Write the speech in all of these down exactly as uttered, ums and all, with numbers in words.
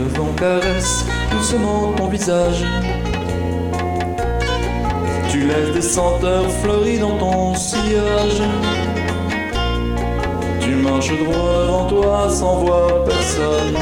le vent caresse doucement ton visage. Tu laisses des senteurs fleuries dans ton sillage. Tu marches droit devant toi sans voir personne.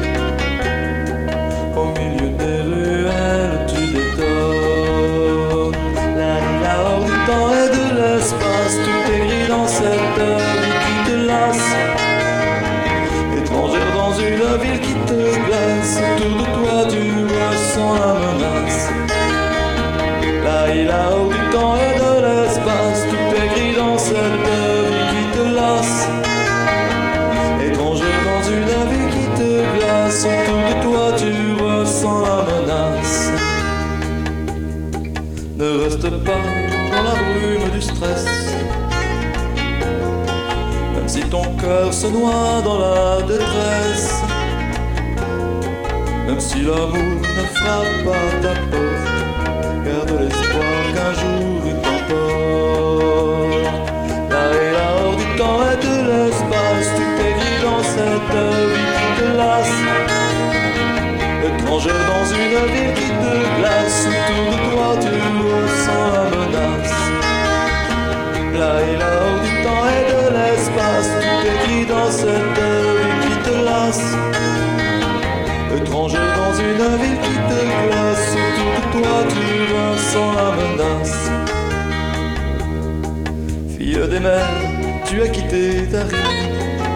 Au milieu des ruelles tu détonnes. La la hors du temps et de l'espace, tout est gris dans cette vie qui te lasse. Étrangère dans une ville qui te glace, autour de toi tu ressens la menace. Là et là hors du temps et de l'espace, tout est gris dans cette vie qui te lasse. Étrangère dans une ville qui te glace, autour de toi tu ressens la menace. Ne reste pas dans la brume du stress, même si ton cœur se noie dans la détresse, même si l'amour ne frappe pas ta porte, garde l'espoir qu'un jour il t'emporte. Là et là hors du temps et de l'espace, tout est gris dans cette vie qui te lasse. Étrangère dans une ville qui te glace, autour de toi tu ressens la menace. Là et là hors du temps et de l'espace, tout est gris dans cette vie qui te lasse. Étrangère dans une ville qui te glace, autour de toi tu ressens la menace. Fille des mers, tu as quitté ta rive,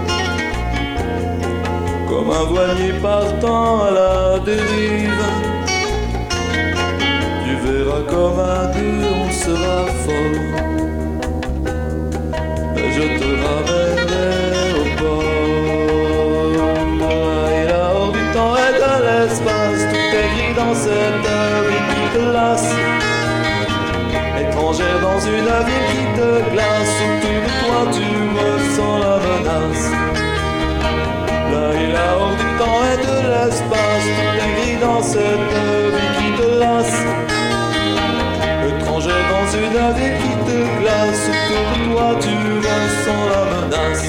comme un voilier partant à la dérive. Tu verras comme à deux on sera fort, mais je te ramènerai au port. Et là hors du temps et de l'espace, tout est gris dans cette vie qui te lasse. Étrangère dans une ville qui te glace, autour de toi tu ressens la menace. Là et là hors du temps et de l'espace, tout est gris dans cette vie qui te lasse. Étrangère dans une ville qui te glace, autour de toi tu ressens la menace.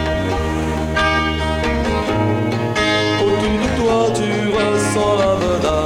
Autour de toi tu ressens la menace.